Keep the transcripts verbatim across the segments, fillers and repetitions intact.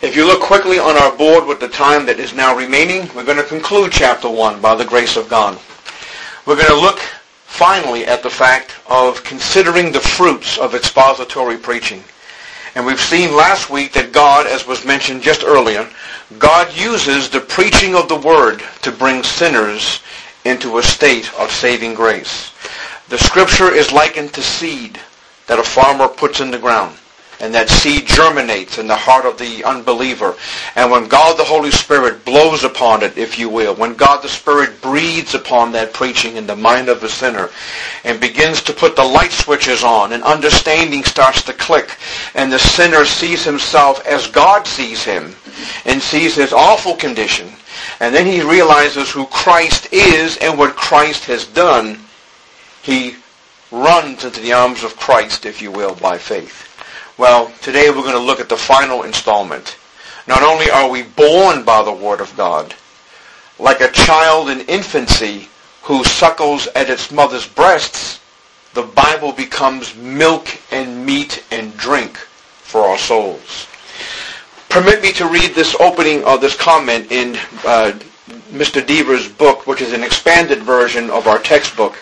If you look quickly on our board with the time that is now remaining, we're going to conclude chapter one by the grace of God. We're going to look finally at the fact of considering the fruits of expository preaching. And we've seen last week that God, as was mentioned just earlier, God uses the preaching of the Word to bring sinners into a state of saving grace. The Scripture is likened to seed that a farmer puts in the ground. And that seed germinates in the heart of the unbeliever. And when God the Holy Spirit blows upon it, if you will, when God the Spirit breathes upon that preaching in the mind of the sinner and begins to put the light switches on and understanding starts to click and the sinner sees himself as God sees him and sees his awful condition, and then he realizes who Christ is and what Christ has done, he runs into the arms of Christ, if you will, by faith. Well, today we're going to look at the final installment. Not only are we born by the Word of God, like a child in infancy who suckles at its mother's breasts, the Bible becomes milk and meat and drink for our souls. Permit me to read this opening of this comment in uh, Mister Deaver's book, which is an expanded version of our textbook.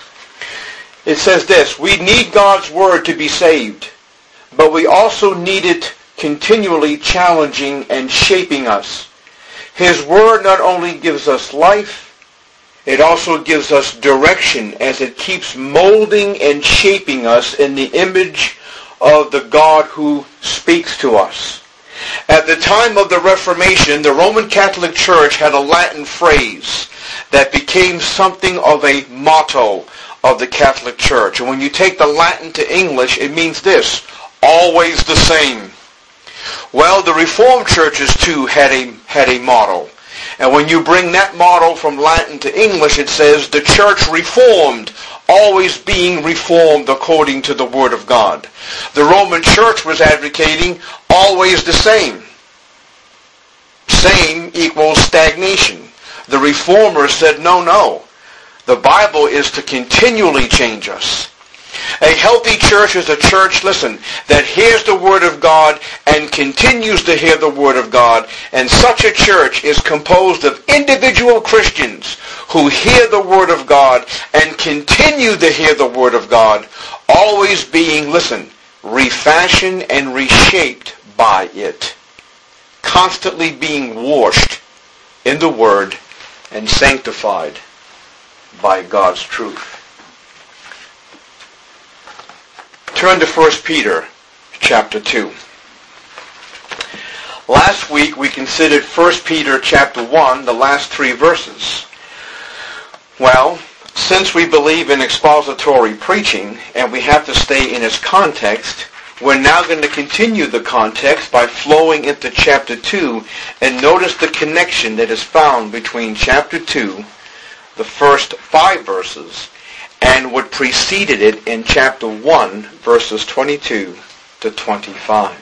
It says this: "We need God's Word to be saved, but we also need it continually challenging and shaping us. His Word not only gives us life, it also gives us direction as it keeps molding and shaping us in the image of the God who speaks to us." At the time of the Reformation, the Roman Catholic Church had a Latin phrase that became something of a motto of the Catholic Church. And when you take the Latin to English, it means this: always the same. Well, the Reformed churches too had a had a motto. And when you bring that motto from Latin to English, it says, "The church reformed, always being reformed according to the Word of God." The Roman church was advocating always the same. Same equals stagnation. The Reformers said, no, no. The Bible is to continually change us. A healthy church is a church, listen, that hears the Word of God and continues to hear the Word of God. And such a church is composed of individual Christians who hear the Word of God and continue to hear the Word of God, always being, listen, refashioned and reshaped by it, constantly being washed in the Word and sanctified by God's truth. Turn to First Peter chapter two. Last week we considered First Peter chapter one, the last three verses. Well, since we believe in expository preaching and we have to stay in its context, we're now going to continue the context by flowing into chapter two, and notice the connection that is found between chapter two, the first five verses, and what preceded it in chapter one, verses twenty-two to twenty-five.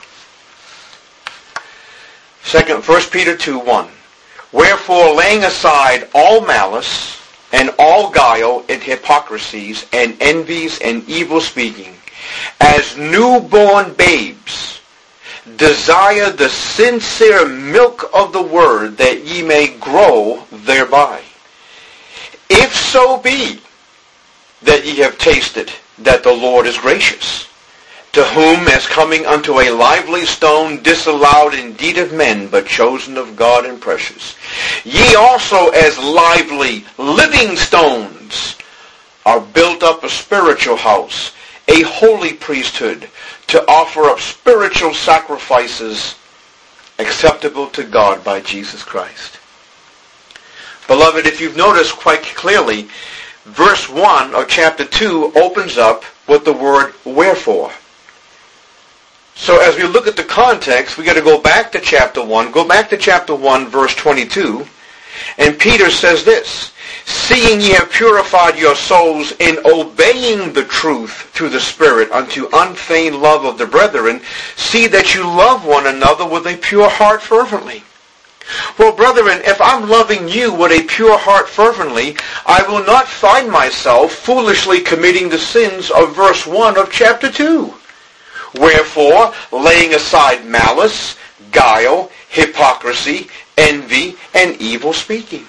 Second, First Peter two one. "Wherefore, laying aside all malice, and all guile, and hypocrisies, and envies, and evil speaking, as newborn babes, desire the sincere milk of the word, that ye may grow thereby. If so be that ye have tasted that the Lord is gracious, to whom, as coming unto a lively stone, disallowed indeed of men, but chosen of God and precious, ye also as lively living stones are built up a spiritual house, a holy priesthood, to offer up spiritual sacrifices acceptable to God by Jesus Christ." Beloved, if you've noticed quite clearly, verse one of chapter two opens up with the word wherefore. So as we look at the context, we got to go back to chapter one, go back to chapter one, verse twenty-two, and Peter says this: "Seeing ye have purified your souls in obeying the truth through the Spirit unto unfeigned love of the brethren, see that you love one another with a pure heart fervently." Well, brethren, if I'm loving you with a pure heart fervently, I will not find myself foolishly committing the sins of verse one of chapter two. "Wherefore, laying aside malice, guile, hypocrisy, envy, and evil speaking.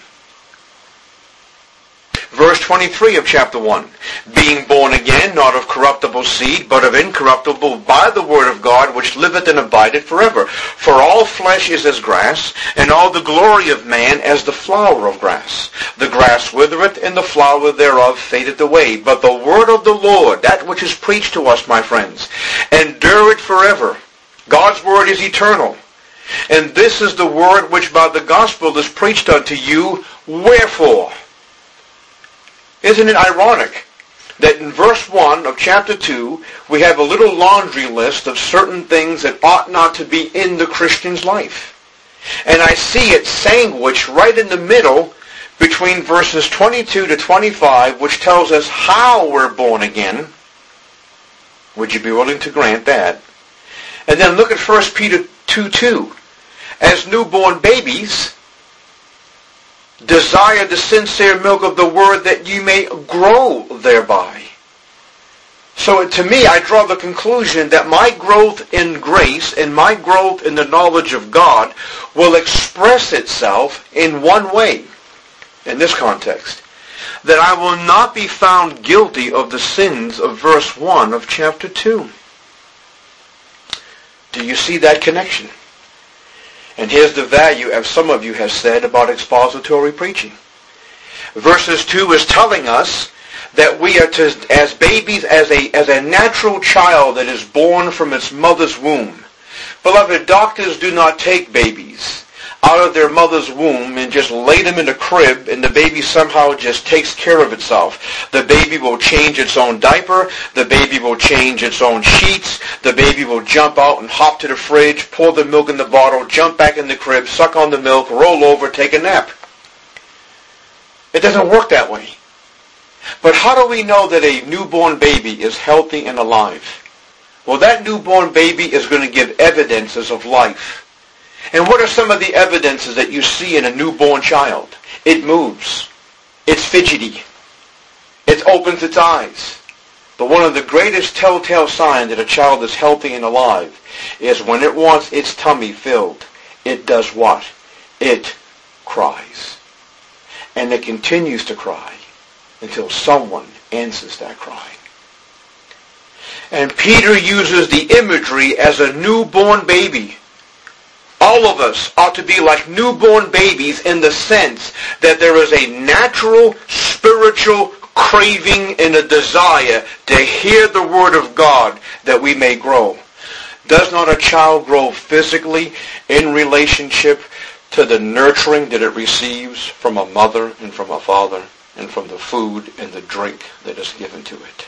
Verse twenty-three of chapter one, being born again, not of corruptible seed, but of incorruptible, by the word of God, which liveth and abideth forever. For all flesh is as grass, and all the glory of man as the flower of grass. The grass withereth, and the flower thereof fadeth away. But the word of the Lord, that which is preached to us, my friends, endureth forever. God's word is eternal. And this is the word which by the gospel is preached unto you. Wherefore? Isn't it ironic that in verse one of chapter two, we have a little laundry list of certain things that ought not to be in the Christian's life? And I see it sandwiched right in the middle between verses twenty-two to twenty-five, which tells us how we're born again. Would you be willing to grant that? And then look at First Peter two two. As newborn babies, desire the sincere milk of the word that you may grow thereby. So to me, I draw the conclusion that my growth in grace and my growth in the knowledge of God will express itself in one way, in this context, that I will not be found guilty of the sins of verse one of chapter two. Do you see that connection? And here's the value, as some of you have said, about expository preaching. Verses two is telling us that we are to, as babies, as a, as a natural child that is born from its mother's womb. Beloved, doctors do not take babies out of their mother's womb and just lay them in a crib and the baby somehow just takes care of itself. The baby will change its own diaper. The baby will change its own sheets. The baby will jump out and hop to the fridge, pour the milk in the bottle, jump back in the crib, suck on the milk, roll over, take a nap. It doesn't work that way. But how do we know that a newborn baby is healthy and alive? Well, that newborn baby is going to give evidences of life. And what are some of the evidences that you see in a newborn child? It moves. It's fidgety. It opens its eyes. But one of the greatest telltale signs that a child is healthy and alive is when it wants its tummy filled, it does what? It cries. And it continues to cry until someone answers that cry. And Peter uses the imagery as a newborn baby. All of us ought to be like newborn babies in the sense that there is a natural, spiritual craving and a desire to hear the word of God that we may grow. Does not a child grow physically in relationship to the nurturing that it receives from a mother and from a father and from the food and the drink that is given to it?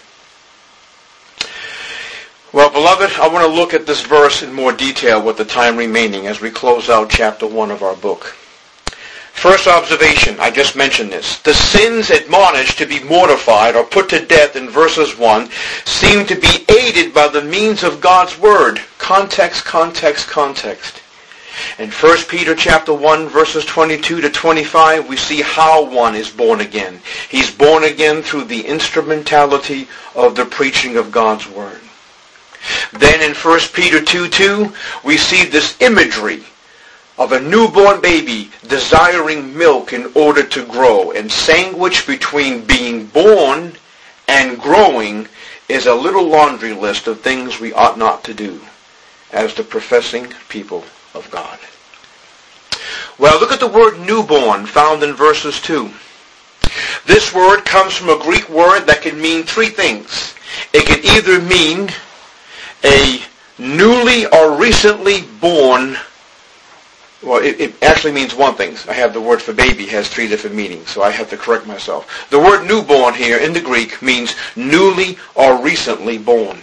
Well, beloved, I want to look at this verse in more detail with the time remaining as we close out chapter one of our book. First observation, I just mentioned this. The sins admonished to be mortified or put to death in verses one seem to be aided by the means of God's word. Context, context, context. In First Peter chapter one, verses twenty-two to twenty-five, we see how one is born again. He's born again through the instrumentality of the preaching of God's word. Then in First Peter two two, we see this imagery of a newborn baby desiring milk in order to grow. And sandwiched between being born and growing is a little laundry list of things we ought not to do as the professing people of God. Well, look at the word newborn found in verses two. This word comes from a Greek word that can mean three things. It can either mean a newly or recently born, well, it, it actually means one thing. I have the word for baby has three different meanings, so I have to correct myself. The word newborn here in the Greek means newly or recently born.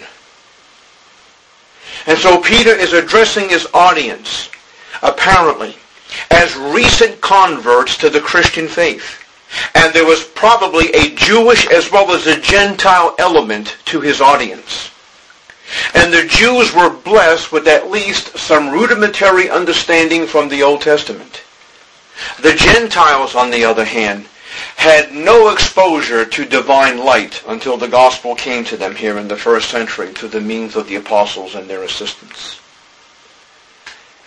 And so Peter is addressing his audience, apparently, as recent converts to the Christian faith. And there was probably a Jewish as well as a Gentile element to his audience. And the Jews were blessed with at least some rudimentary understanding from the Old Testament. The Gentiles, on the other hand, had no exposure to divine light until the gospel came to them here in the first century through the means of the apostles and their assistants.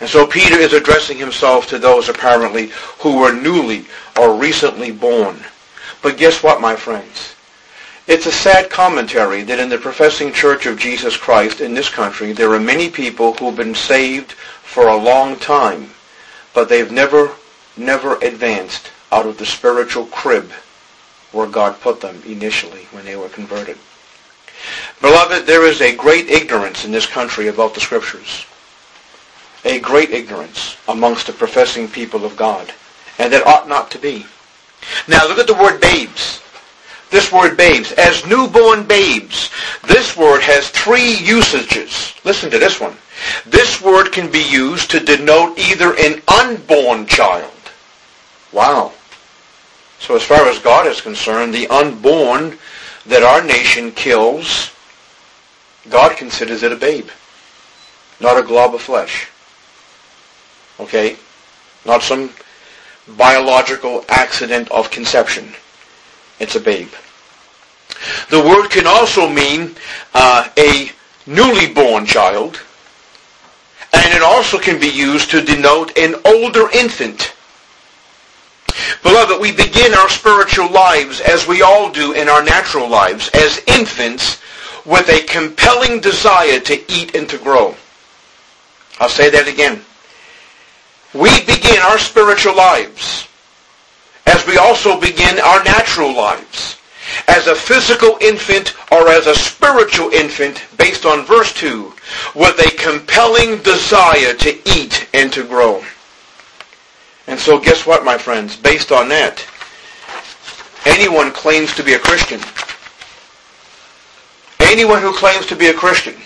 And so Peter is addressing himself to those apparently who were newly or recently born. But guess what, my friends? It's a sad commentary that in the professing Church of Jesus Christ in this country, there are many people who've been saved for a long time, but they've never, never advanced out of the spiritual crib where God put them initially when they were converted. Beloved, there is a great ignorance in this country about the Scriptures. A great ignorance amongst the professing people of God. And that ought not to be. Now look at the word babes. This word babes. As newborn babes, this word has three usages. Listen to this one. This word can be used to denote either an unborn child. Wow. So as far as God is concerned, the unborn that our nation kills, God considers it a babe, not a glob of flesh. Okay? Not some biological accident of conception. It's a babe. The word can also mean uh, a newly born child, and it also can be used to denote an older infant. Beloved, we begin our spiritual lives, as we all do in our natural lives, as infants, with a compelling desire to eat and to grow. I'll say that again. We begin our spiritual lives, as we also begin our natural lives, as a physical infant or as a spiritual infant, based on verse two, with a compelling desire to eat and to grow. And so guess what, my friends? Based on that, anyone claims to be a Christian, anyone who claims to be a Christian,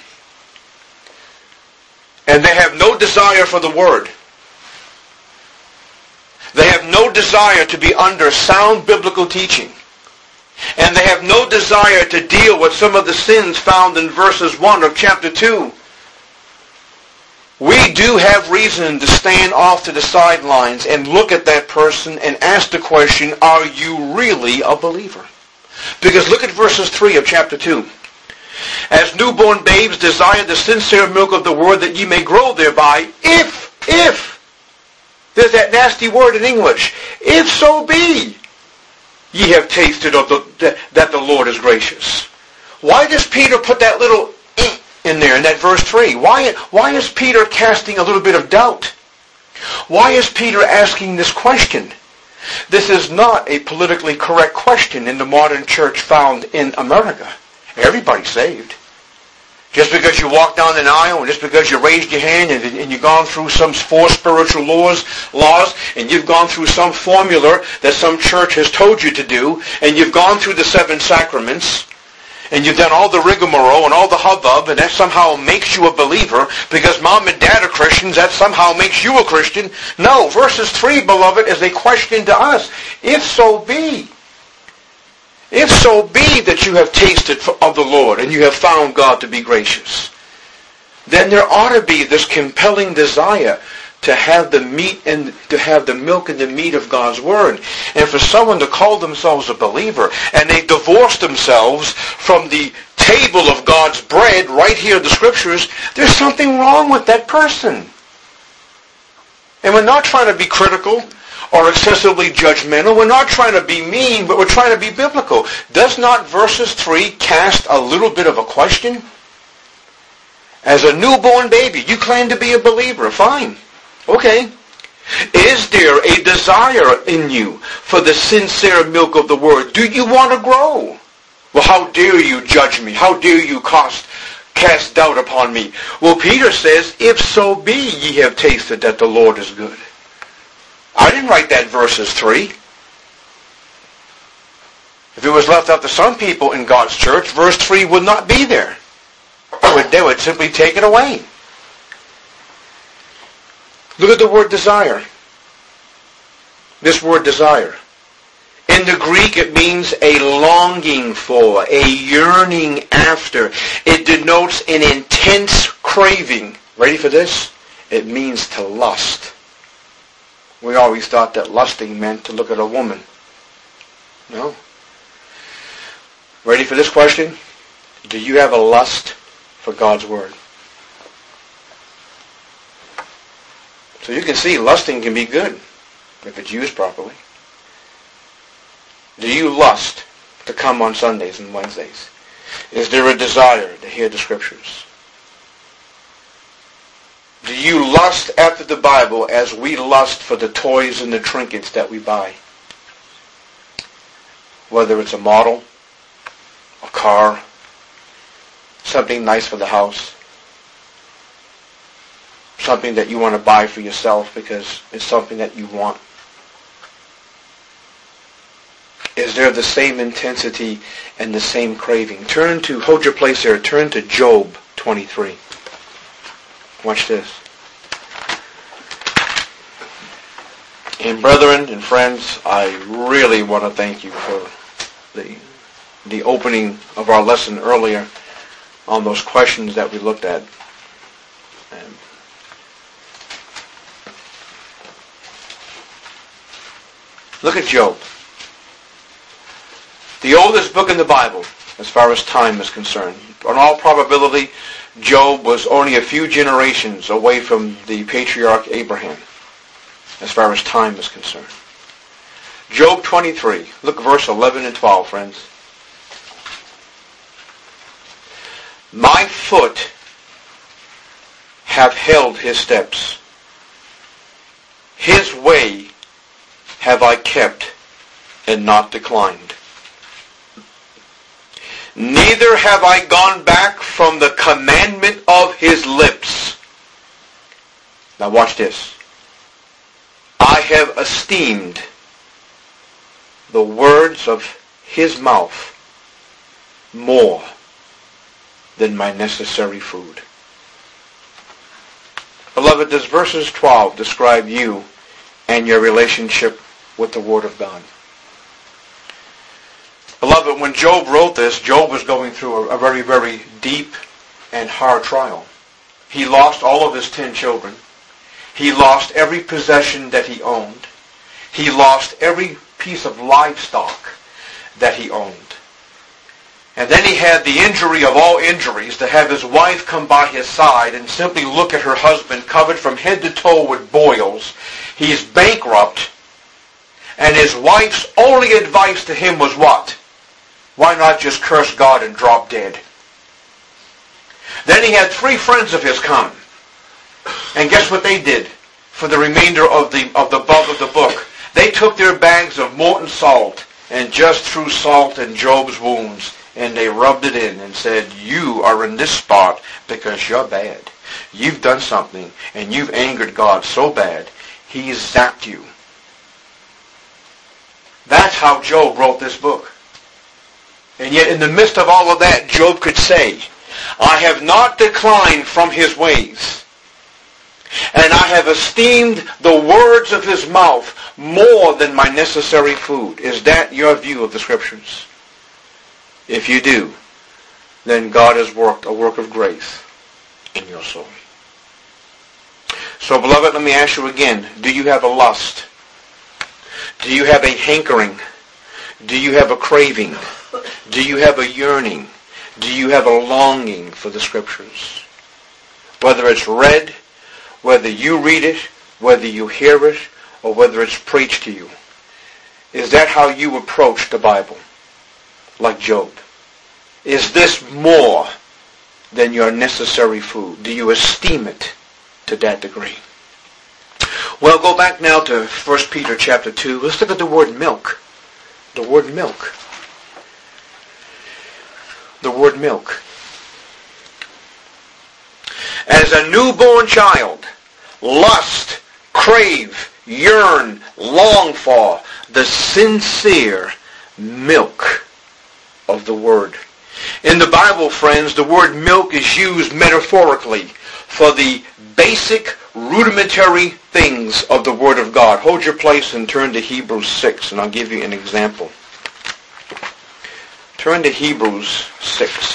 and they have no desire for the Word, they have no desire to be under sound biblical teaching, and they have no desire to deal with some of the sins found in verses one of chapter two, we do have reason to stand off to the sidelines and look at that person and ask the question, are you really a believer? Because look at verses three of chapter two. As newborn babes desire the sincere milk of the word, that ye may grow thereby, if, if, there's that nasty word in English, if so be ye have tasted of the, that the Lord is gracious. Why does Peter put that little in there in that verse three? Why, why is Peter casting a little bit of doubt? Why is Peter asking this question? This is not a politically correct question in the modern church found in America. Everybody's saved. Just because you walk down an aisle, and just because you raised your hand, and, and you've gone through some four spiritual laws, laws, and you've gone through some formula that some church has told you to do, and you've gone through the seven sacraments, and you've done all the rigmarole and all the hubbub, and that somehow makes you a believer, because mom and dad are Christians, that somehow makes you a Christian. No, verses three, beloved, is a question to us. If so be, if so be that you have tasted of the Lord, and you have found God to be gracious, then there ought to be this compelling desire to have the meat and to have the milk and the meat of God's Word. And for someone to call themselves a believer, and they divorce themselves from the table of God's bread right here in the Scriptures, there's something wrong with that person. And we're not trying to be critical or excessively judgmental. We're not trying to be mean, but we're trying to be biblical. Does not verses three cast a little bit of a question? As a newborn baby, you claim to be a believer. Fine. Okay. Is there a desire in you for the sincere milk of the Word? Do you want to grow? Well, how dare you judge me? How dare you cast, cast doubt upon me? Well, Peter says, if so be ye have tasted that the Lord is good. I didn't write that verses three. If it was left up to some people in God's church, verse three would not be there. They would, they would simply take it away. Look at the word desire. This word desire. In the Greek, it means a longing for, a yearning after. It denotes an intense craving. Ready for this? It means to lust. We always thought that lusting meant to look at a woman. No. Ready for this question? Do you have a lust for God's Word? So you can see lusting can be good if it's used properly. Do you lust to come on Sundays and Wednesdays? Is there a desire to hear the Scriptures? Do you lust after the Bible as we lust for the toys and the trinkets that we buy? Whether it's a model, a car, something nice for the house, something that you want to buy for yourself because it's something that you want. Is there the same intensity and the same craving? Turn to, hold your place there, turn to Job twenty-three. Watch this. And brethren and friends, I really want to thank you for the the opening of our lesson earlier on those questions that we looked at. And look at Job. The oldest book in the Bible, as far as time is concerned. In all probability, Job was only a few generations away from the patriarch Abraham, as far as time is concerned. Job twenty-three. Look verse eleven and twelve, friends. My foot hath held his steps. His way have I kept and not declined. Neither have I gone back from the commandment of his lips. Now watch this. I have esteemed the words of his mouth more than my necessary food. Beloved, does verses twelve describe you and your relationship with the Word of God? Beloved, when Job wrote this, Job was going through a, a very, very deep and hard trial. He lost all of his ten children. He lost every possession that he owned. He lost every piece of livestock that he owned. And then he had the injury of all injuries to have his wife come by his side and simply look at her husband covered from head to toe with boils. He's bankrupt. And his wife's only advice to him was what? Why not just curse God and drop dead? Then he had three friends of his come. And guess what they did for the remainder of the of the bulk of the book? They took their bags of molten salt and just threw salt in Job's wounds, and they rubbed it in and said, you are in this spot because you're bad. You've done something, and you've angered God so bad, He's zapped you. That's how Job wrote this book. And yet in the midst of all of that, Job could say, I have not declined from his ways, and I have esteemed the words of his mouth more than my necessary food. Is that your view of the Scriptures? If you do, then God has worked a work of grace in your soul. So, beloved, let me ask you again, do you have a lust? Do you have a hankering? Do you have a craving? Do you have a yearning? Do you have a longing for the Scriptures? Whether it's read, whether you read it, whether you hear it, or whether it's preached to you. Is that how you approach the Bible? Like Job? Is this more than your necessary food? Do you esteem it to that degree? Well, go back now to First Peter chapter two. Let's look at the word milk. The word milk. The word milk. As a newborn child, lust, crave, yearn, long for the sincere milk of the Word. In the Bible, friends, the word milk is used metaphorically for the basic, rudimentary things of the Word of God. Hold your place and turn to Hebrews six, and I'll give you an example. Turn to Hebrews six.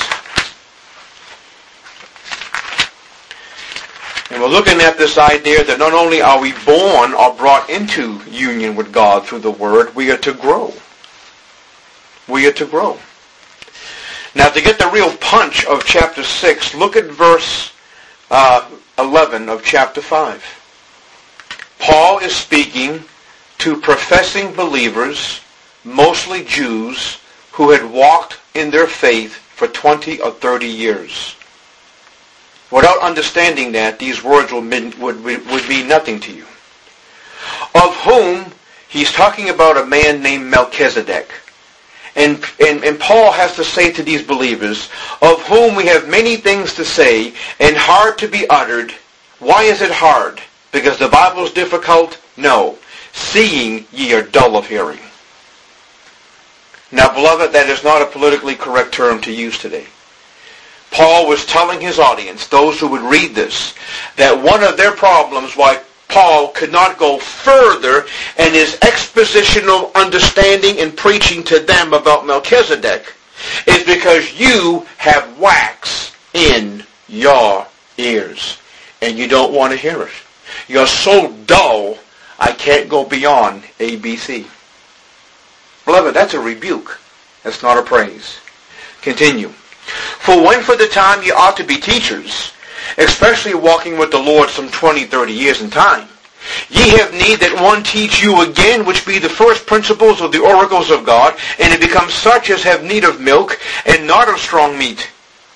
And we're looking at this idea that not only are we born or brought into union with God through the Word, we are to grow. We are to grow. Now, to get the real punch of chapter six, look at verse uh, eleven of chapter five. Paul is speaking to professing believers, mostly Jews, who had walked in their faith for twenty or thirty years. Without understanding that, these words would mean, would, would mean nothing to you. Of whom he's talking about a man named Melchizedek. And, and, and Paul has to say to these believers, of whom we have many things to say and hard to be uttered. Why is it hard? Because the Bible is difficult? No. Seeing ye are dull of hearing. Now, beloved, that is not a politically correct term to use today. Paul was telling his audience, those who would read this, that one of their problems why Paul could not go further in his expositional understanding and preaching to them about Melchizedek is because you have wax in your ears and you don't want to hear it. You're so dull, I can't go beyond A B C. Beloved, that's a rebuke. That's not a praise. Continue. For when for the time ye ought to be teachers, especially walking with the Lord some twenty, thirty years in time, ye have need that one teach you again, which be the first principles of the oracles of God, and it becomes such as have need of milk, and not of strong meat.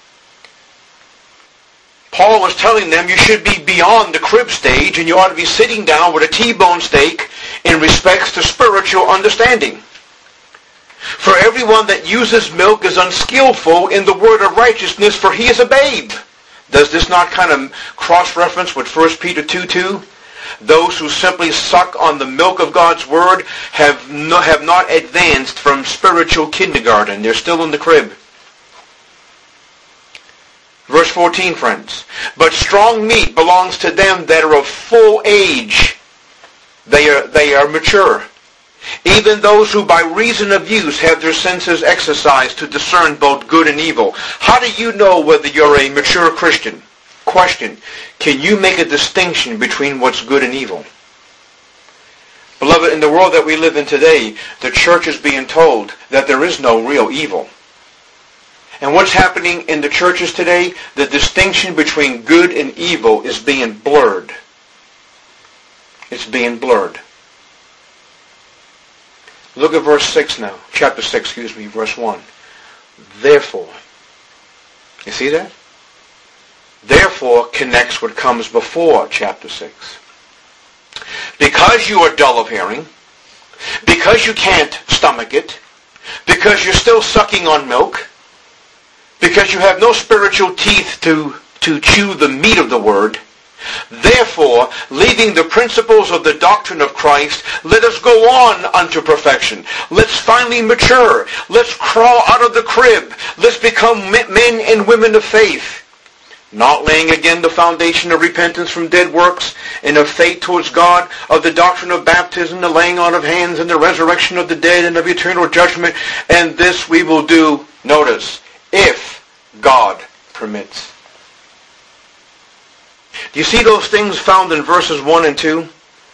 Paul was telling them you should be beyond the crib stage, and you ought to be sitting down with a T-bone steak in respects to spiritual understanding. For everyone that uses milk is unskillful in the word of righteousness, for he is a babe. Does this not kind of cross-reference with First Peter two two? Those who simply suck on the milk of God's word have, no, have not advanced from spiritual kindergarten. They're still in the crib. Verse fourteen, friends. But strong meat belongs to them that are of full age. They are, they are mature. Even those who by reason of use have their senses exercised to discern both good and evil. How do you know whether you're a mature Christian? Question. Can you make a distinction between what's good and evil? Beloved, in the world that we live in today, the church is being told that there is no real evil. And what's happening in the churches today? The distinction between good and evil is being blurred. It's being blurred. Look at verse six now. Chapter six, excuse me, verse one. Therefore. You see that? Therefore connects what comes before chapter six. Because you are dull of hearing, because you can't stomach it, because you're still sucking on milk, because you have no spiritual teeth to, to chew the meat of the word, therefore, leaving the principles of the doctrine of Christ, let us go on unto perfection. Let's finally mature. Let's crawl out of the crib. Let's become men and women of faith. Not laying again the foundation of repentance from dead works and of faith towards God, of the doctrine of baptism, the laying on of hands, and the resurrection of the dead, and of eternal judgment. And this we will do, notice, if God permits. Do you see those things found in verses one and two?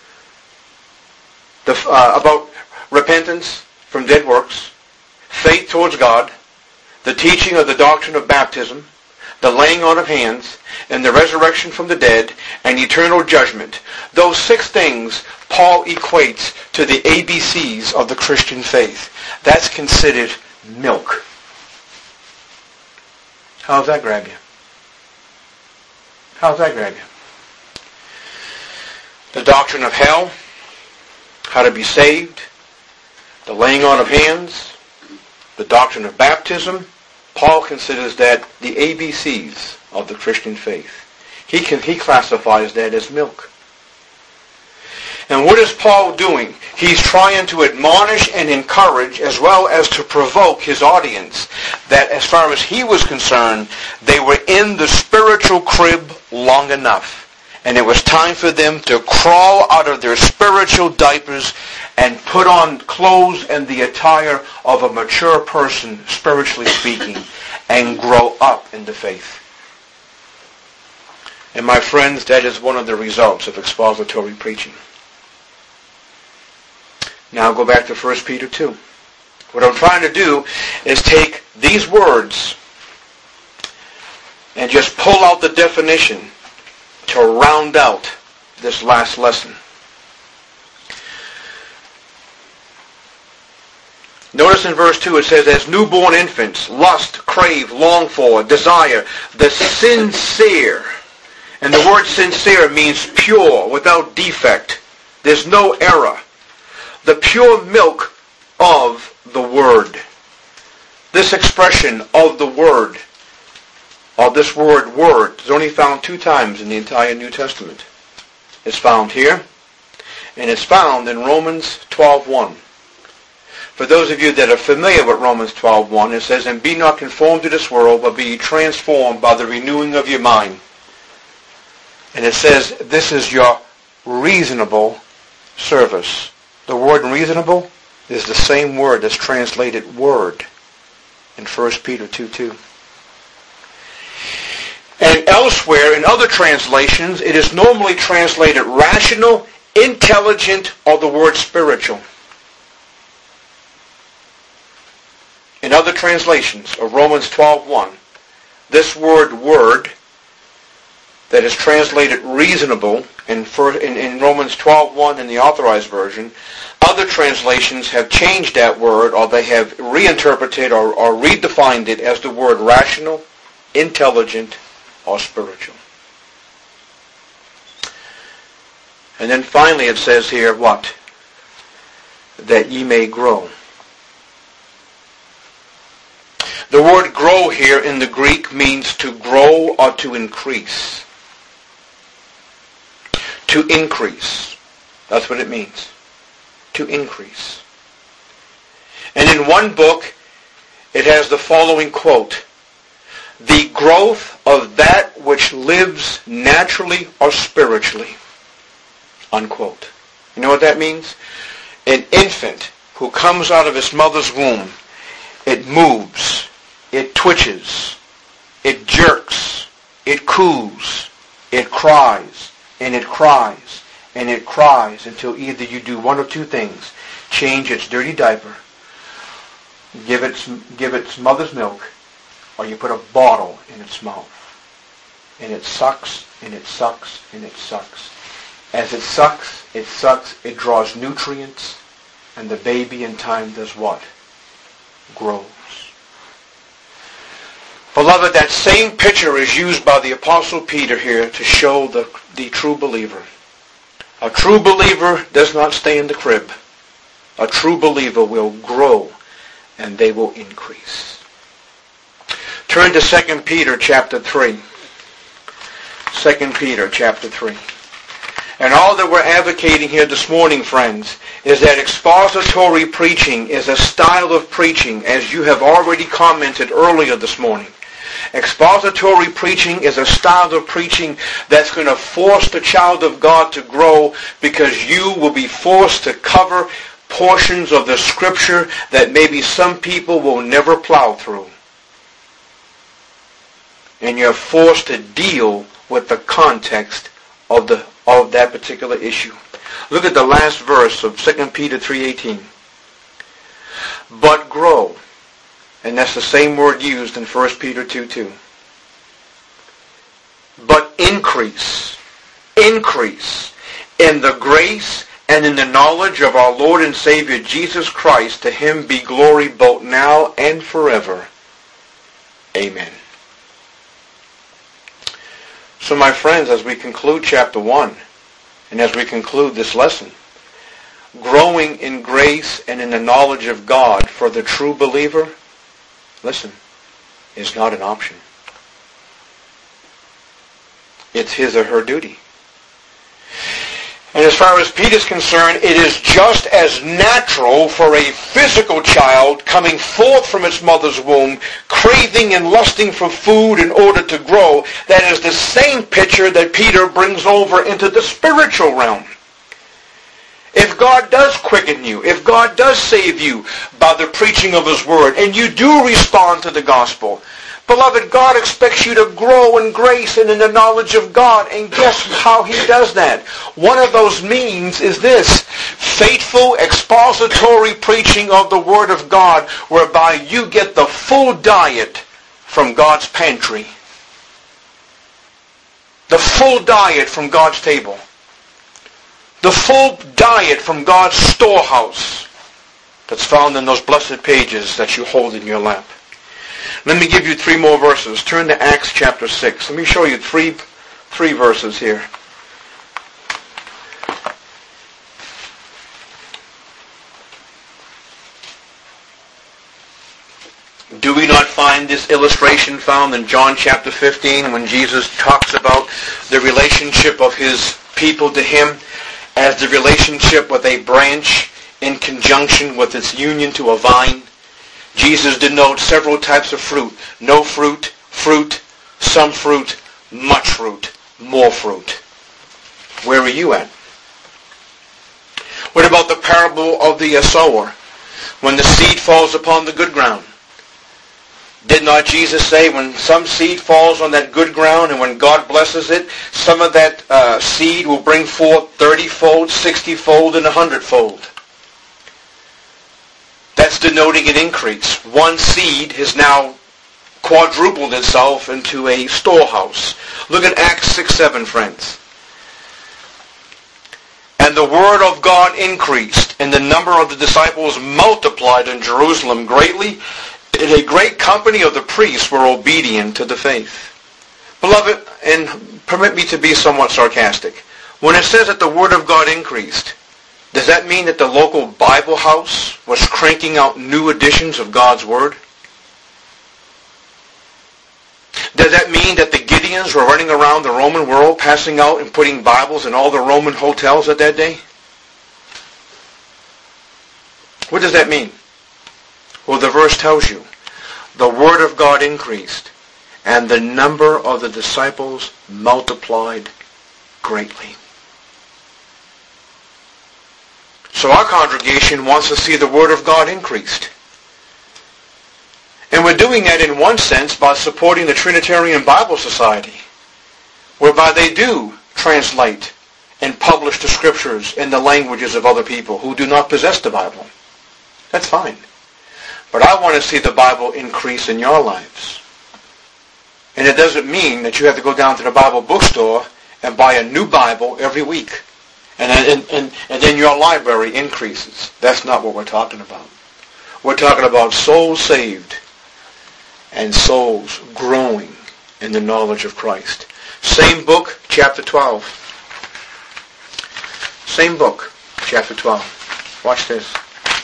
The, uh, about repentance from dead works, faith towards God, the teaching of the doctrine of baptism, the laying on of hands, and the resurrection from the dead, and eternal judgment. Those six things Paul equates to the A B Cs of the Christian faith. That's considered milk. How's that grab you? How's that grab you? The doctrine of hell, how to be saved, the laying on of hands, the doctrine of baptism. Paul considers that the A B Cs of the Christian faith. He can, he classifies that as milk. And what is Paul doing? He's trying to admonish and encourage as well as to provoke his audience that as far as he was concerned, they were in the spiritual crib long enough. And it was time for them to crawl out of their spiritual diapers and put on clothes and the attire of a mature person, spiritually speaking, and grow up in the faith. And my friends, that is one of the results of expository preaching. Now go back to First Peter two. What I'm trying to do is take these words and just pull out the definition to round out this last lesson. Notice in verse two it says, as newborn infants, lust, crave, long for, desire, the sincere. And the word sincere means pure, without defect. There's no error. The pure milk of the Word. This expression of the Word, or this word word, is only found two times in the entire New Testament. It's found here, and it's found in Romans twelve one. For those of you that are familiar with Romans twelve one, it says, and be not conformed to this world, but be ye transformed by the renewing of your mind. And it says, this is your reasonable service. The word reasonable is the same word that's translated word in First Peter two two. And elsewhere, in other translations, it is normally translated rational, intelligent, or the word spiritual. In other translations of Romans twelve one, this word word that is translated reasonable in, in, in Romans twelve one in the Authorized Version, other translations have changed that word, or they have reinterpreted or, or redefined it as the word rational, intelligent, or spiritual. And then finally it says here, what? That ye may grow. The word grow here in the Greek means to grow or to increase. To increase. That's what it means. To increase. And in one book, it has the following quote, the growth of that which lives naturally or spiritually. Unquote. You know what that means? An infant who comes out of its mother's womb, it moves, it twitches, it jerks, it coos, it cries, and it cries, and it cries until either you do one of two things. Change its dirty diaper, give its, give its mother's milk, or you put a bottle in its mouth. And it sucks, and it sucks, and it sucks. As it sucks, it sucks, it draws nutrients, and the baby in time does what? Grows. Beloved, that same picture is used by the Apostle Peter here to show the, the true believer. A true believer does not stay in the crib. A true believer will grow, and they will increase. Turn to Second Peter chapter three. Second Peter chapter three. And all that we're advocating here this morning, friends, is that expository preaching is a style of preaching, as you have already commented earlier this morning. Expository preaching is a style of preaching that's going to force the child of God to grow, because you will be forced to cover portions of the Scripture that maybe some people will never plow through. And you're forced to deal with the context of the of that particular issue. Look at the last verse of Second Peter three eighteen. But grow. And that's the same word used in First Peter two two. But increase, increase in the grace and in the knowledge of our Lord and Savior Jesus Christ. To him be glory both now and forever. Amen. So my friends, as we conclude chapter one, and as we conclude this lesson, growing in grace and in the knowledge of God for the true believer, listen, is not an option. It's his or her duty. And as far as Peter's concerned, it is just as natural for a physical child coming forth from its mother's womb, craving and lusting for food in order to grow. That is the same picture that Peter brings over into the spiritual realm. If God does quicken you, if God does save you by the preaching of his word, and you do respond to the gospel, beloved, God expects you to grow in grace and in the knowledge of God. And guess how he does that? One of those means is this: faithful expository preaching of the Word of God, whereby you get the full diet from God's pantry. The full diet from God's table. The full diet from God's storehouse. that's found in those blessed pages that you hold in your lap. Let me give you three more verses. Turn to Acts chapter six. Let me show you three, three verses here. Do we not find this illustration found in John chapter fifteen when Jesus talks about the relationship of his people to him as the relationship with a branch in conjunction with its union to a vine? Jesus denotes several types of fruit. No fruit, fruit, some fruit, much fruit, more fruit. Where are you at? What about the parable of the sower? When the seed falls upon the good ground. Did not Jesus say when some seed falls on that good ground and when God blesses it, some of that uh, seed will bring forth thirty-fold, sixty-fold, and a hundred-fold? That's denoting an increase. One seed has now quadrupled itself into a storehouse. Look at Acts six seven, friends. And the word of God increased, and the number of the disciples multiplied in Jerusalem greatly, and a great company of the priests were obedient to the faith. Beloved, and permit me to be somewhat sarcastic, when it says that the word of God increased, does that mean that the local Bible house was cranking out new editions of God's Word? Does that mean that the Gideons were running around the Roman world passing out and putting Bibles in all the Roman hotels at that day? What does that mean? Well, the verse tells you, the Word of God increased, and the number of the disciples multiplied greatly. So our congregation wants to see the Word of God increased. And we're doing that in one sense by supporting the Trinitarian Bible Society, whereby they do translate and publish the Scriptures in the languages of other people who do not possess the Bible. That's fine. But I want to see the Bible increase in your lives. And it doesn't mean that you have to go down to the Bible bookstore and buy a new Bible every week. And, and, and, and then your library increases. That's not what we're talking about. We're talking about souls saved and souls growing in the knowledge of Christ. Same book, chapter twelve. Same book, chapter twelve. Watch this.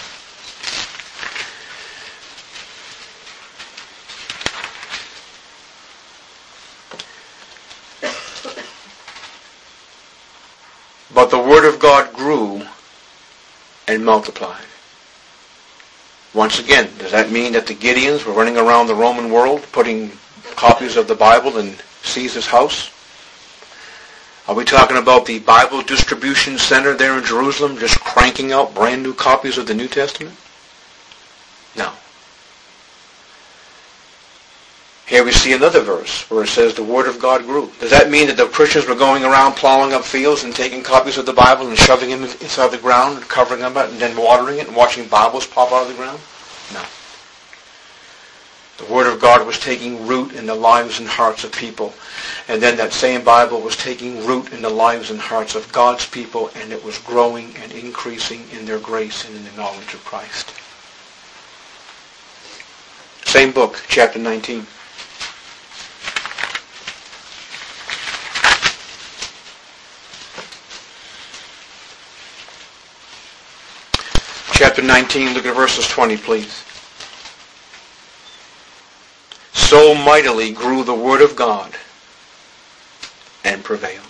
But the Word of God grew and multiplied. Once again, does that mean that the Gideons were running around the Roman world putting copies of the Bible in Caesar's house? Are we talking about the Bible distribution center there in Jerusalem just cranking out brand new copies of the New Testament? No. Here we see another verse where it says the Word of God grew. Does that mean that the Christians were going around plowing up fields and taking copies of the Bible and shoving them inside the ground and covering them up and then watering it and watching Bibles pop out of the ground? No. The Word of God was taking root in the lives and hearts of people. And then that same Bible was taking root in the lives and hearts of God's people, and it was growing and increasing in their grace and in the knowledge of Christ. Same book, chapter nineteen. Chapter nineteen, look at verses twenty, please. So mightily grew the Word of God and prevailed.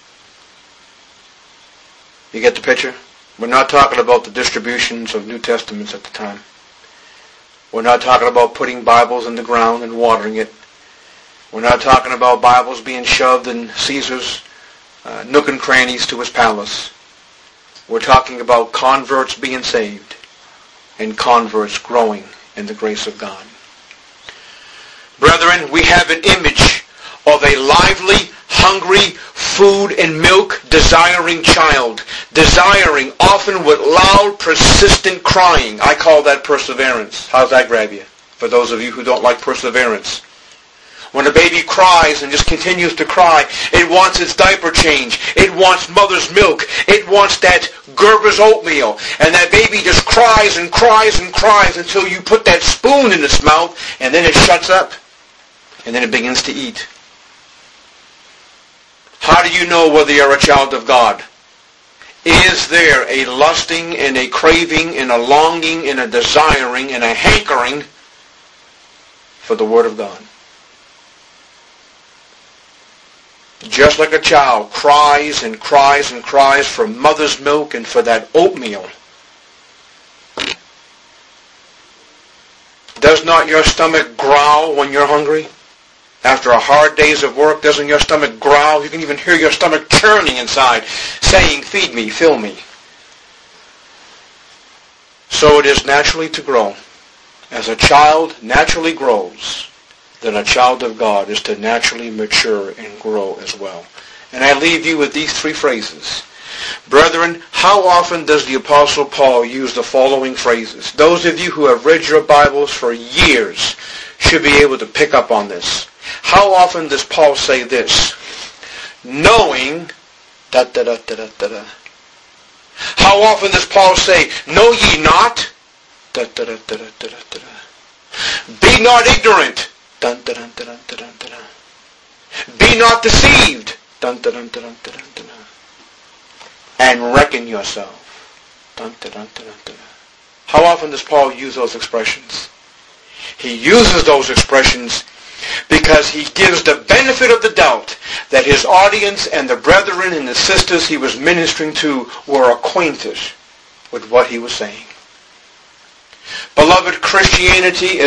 You get the picture? We're not talking about the distributions of New Testaments at the time. We're not talking about putting Bibles in the ground and watering it. We're not talking about Bibles being shoved in Caesar's uh, nook and crannies to his palace. We're talking about converts being saved and converts growing in the grace of God. Brethren, we have an image of a lively, hungry, food and milk desiring child, desiring often with loud, persistent crying. I call that perseverance. How's that grab you? For those of you who don't like perseverance. When a baby cries and just continues to cry, it wants its diaper change. It wants mother's milk. It wants that Gerber's oatmeal. And that baby just cries and cries and cries until you put that spoon in its mouth, and then it shuts up. And then it begins to eat. How do you know whether you're a child of God? Is there a lusting and a craving and a longing and a desiring and a hankering for the Word of God? Just like a child cries and cries and cries for mother's milk and for that oatmeal, does not your stomach growl when you're hungry? After a hard days of work, doesn't your stomach growl? You can even hear your stomach churning inside, saying, feed me, fill me. So it is naturally to grow. As a child naturally grows, then a child of God is to naturally mature and grow as well. And I leave you with these three phrases. Brethren, how often does the Apostle Paul use the following phrases? Those of you who have read your Bibles for years should be able to pick up on this. How often does Paul say this? Knowing, da da da da da da da. How often does Paul say, know ye not, da da da da da da da da. Be not ignorant, dun dun dun dun dun dun dun. Be not deceived, dun dun dun dun dun dun dun. And reckon yourself, dun dun dun dun dun. How often does Paul use those expressions? He uses those expressions because he gives the benefit of the doubt that his audience and the brethren and the sisters he was ministering to were acquainted with what he was saying. Beloved, Christianity is